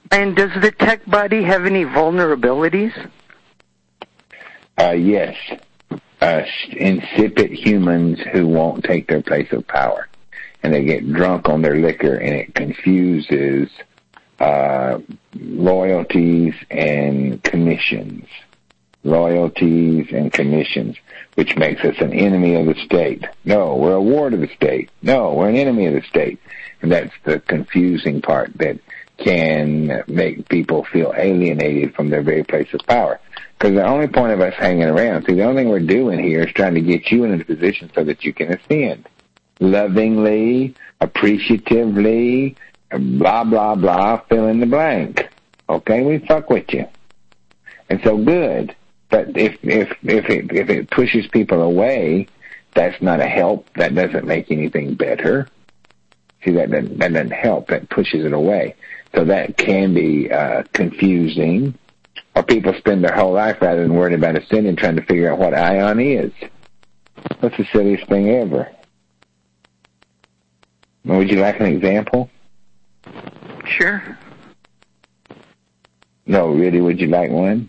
And does the tech body have any vulnerabilities? Yes. Insipid humans who won't take their place of power. And they get drunk on their liquor, and it confuses loyalties and commissions. Loyalties and commissions, which makes us an enemy of the state. No, we're a ward of the state. No, we're an enemy of the state. And that's the confusing part that can make people feel alienated from their very place of power. Because the only point of us hanging around, see, the only thing we're doing here is trying to get you in a position so that you can ascend. Lovingly, appreciatively, blah, blah, blah, fill in the blank. Okay, we fuck with you. And so good. But if it pushes people away, that's not a help. That doesn't make anything better. See, that doesn't help. That pushes it away. So that can be confusing. Or people spend their whole life rather than worrying about ascending trying to figure out what ion is. That's the silliest thing ever. Would you like an example? Sure. No, really, would you like one?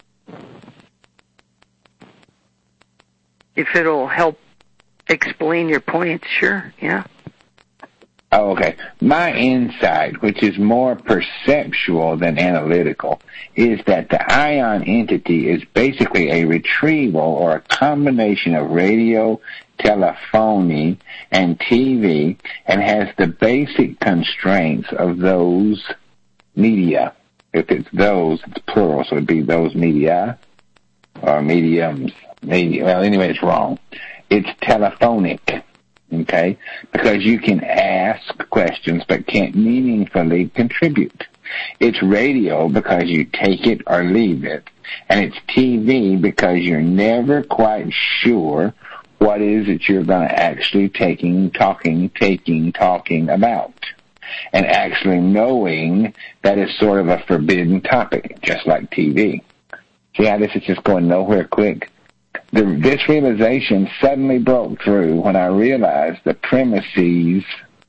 If it'll help explain your point, sure, yeah. Oh, okay. My insight, which is more perceptual than analytical, is that the ion entity is basically a retrieval or a combination of radio, telephony, and TV, and has the basic constraints of those media. If it's those, it's plural, so it'd be those media, or mediums. Well, anyway, it's wrong. It's telephonic. Okay? Because you can ask questions but can't meaningfully contribute. It's radio because you take it or leave it. And it's TV because you're never quite sure what is it you're going to actually talking about. And actually knowing that is sort of a forbidden topic, just like TV. See how this is just going nowhere quick? This realization suddenly broke through when I realized the preemies,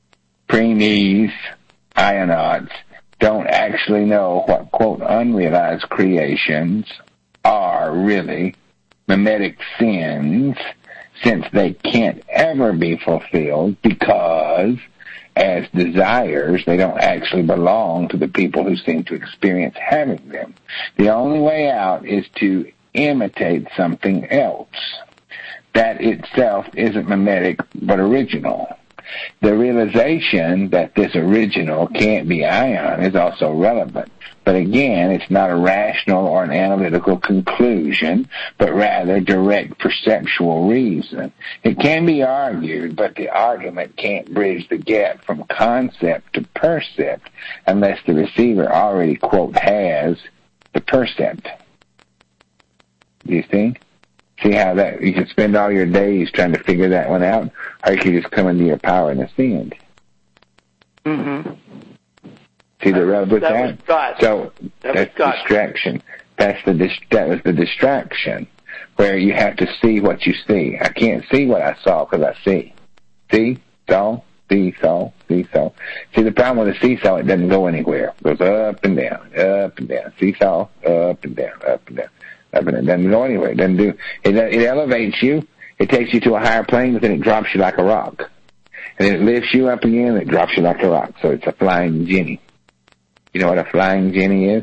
ionauts, don't actually know what, quote, unrealized creations are really mimetic sins, since they can't ever be fulfilled because, as desires, they don't actually belong to the people who seem to experience having them. The only way out is to imitate something else. That itself isn't mimetic, but original. The realization that this original can't be ion is also relevant. But again, it's not a rational or an analytical conclusion, but rather direct perceptual reason. It can be argued, but the argument can't bridge the gap from concept to percept unless the receiver already, quote, has the percept. Do you think? See how that you can spend all your days trying to figure that one out, or you can just come into your power and ascend. Mm-hmm. See the rub with that? So that's distraction. That was the distraction, where you have to see what you see. I can't see what I saw because I see. See, saw, see, saw, see, saw. See, the problem with the seesaw, it doesn't go anywhere. It goes up and down, seesaw, up and down, up and down. It doesn't go anywhere. It doesn't do. It elevates you. It takes you to a higher plane, but then it drops you like a rock. And then it lifts you up again, and it drops you like a rock. So it's a flying Jenny. You know what a flying Jenny is?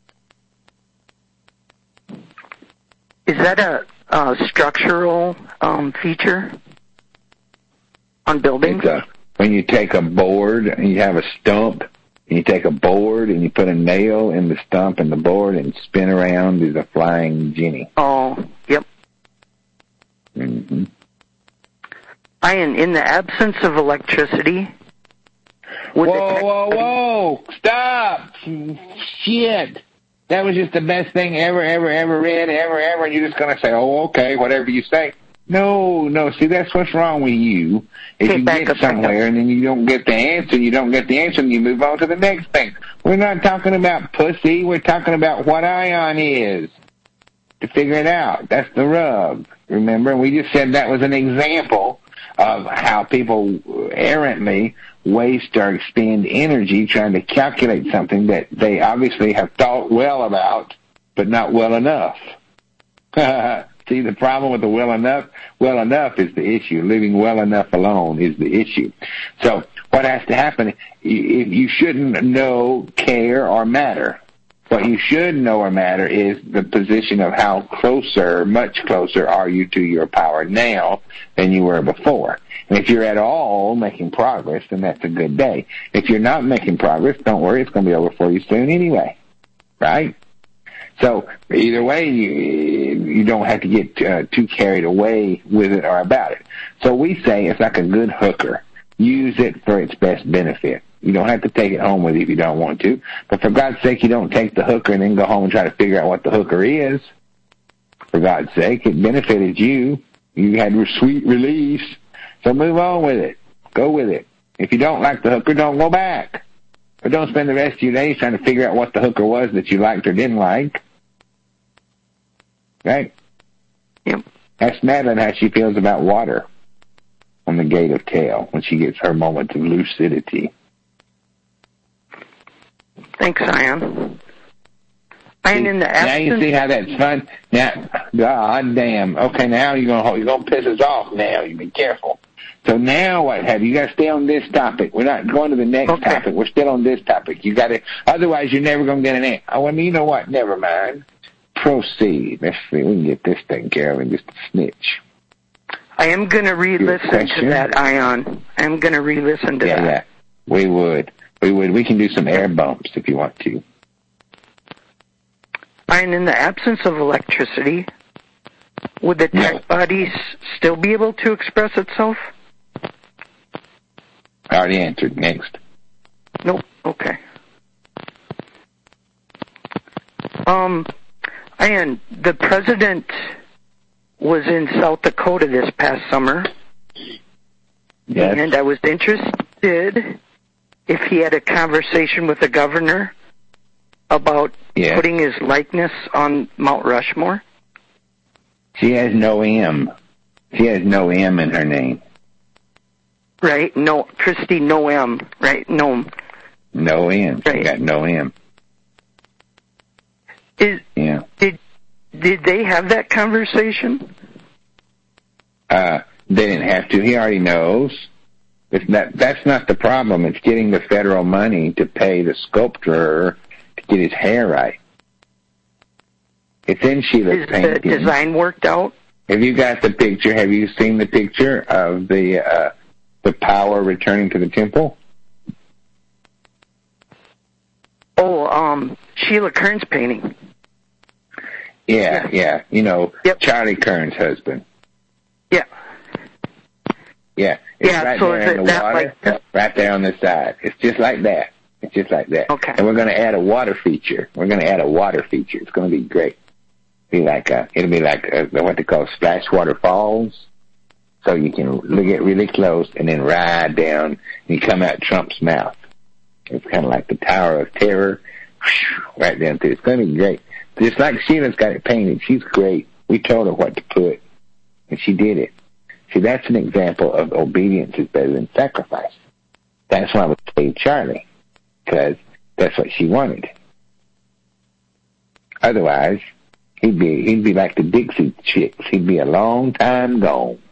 Is that a structural feature on buildings? When you take a board and you have a stump, and you take a board and you put a nail in the stump and the board and spin around is a flying Jenny. Oh, yep. Mm-hmm. Ian, in the absence of electricity... Whoa, stop! Shit! That was just the best thing ever read, and you're just going to say, oh, okay, whatever you say. No, see, that's what's wrong with you. If you get somewhere and then you don't get the answer, and you move on to the next thing. We're not talking about pussy, we're talking about what ion is. To figure it out. That's the rub. Remember, we just said that was an example of how people errantly waste or expend energy trying to calculate something that they obviously have thought well about, but not well enough. See, the problem with the well enough is the issue. Living well enough alone is the issue. So what has to happen, you shouldn't know, care, or matter. What you should know or matter is the position of how closer, much closer are you to your power now than you were before. And if you're at all making progress, then that's a good day. If you're not making progress, don't worry, it's going to be over for you soon anyway. Right? So either way, you don't have to get too carried away with it or about it. So we say it's like a good hooker. Use it for its best benefit. You don't have to take it home with you if you don't want to. But for God's sake, you don't take the hooker and then go home and try to figure out what the hooker is. For God's sake, it benefited you. You had sweet release. So move on with it. Go with it. If you don't like the hooker, don't go back. Or don't spend the rest of your days trying to figure out what the hooker was that you liked or didn't like. Right? Yep. Ask Madeline how she feels about water on the gate of tail when she gets her moments of lucidity. Thanks, Ion. And in the absence... Now you see how that's fun? Now, God damn. Okay, now you're gonna piss us off now. You be careful. So now what have you got to stay on this topic. We're not going to the next topic. We're still on this topic. You got to, otherwise you're never going to get an answer. Oh, I mean, you know what? Never mind. Proceed. Let's see. We can get this taken care of in just a snitch. I am going to re-listen to that, Ion. I'm going to re-listen to that. Yeah, we would. We can do some air bumps if you want to. And in the absence of electricity, would the tech body still be able to express itself? I already answered. Next. Nope. Okay. And the president was in South Dakota this past summer. Yes. And I was interested if he had a conversation with the governor about putting his likeness on Mount Rushmore. She has no M. She has no M in her name. Right? No, Christy, no M. Right? No. No M. She got no M. Did they have that conversation? They didn't have to. He already knows. That's not the problem. It's getting the federal money to pay the sculptor to get his hair right. It's in Sheila's painting. Is the design worked out? Have you got the picture? Have you seen the picture of the power returning to the temple? Oh, Sheila Kern's painting. Yeah. You know, Charlie Kern's husband. Yeah. Yeah. It's right so there is in it the that water, like that? right there on the side. It's just like that. Okay. And we're going to add a water feature. It's going to be great. It'll be like what they call splash water falls. So you can get really close and then ride down and you come out Trump's mouth. It's kind of like the Tower of Terror, right down through. It's going to be great. Just like Sheila's got it painted. She's great. We told her what to put, and she did it. See, that's an example of obedience is better than sacrifice. That's why I would say Charlie, because that's what she wanted. Otherwise, he'd be like the Dixie Chicks. He'd be a long time gone.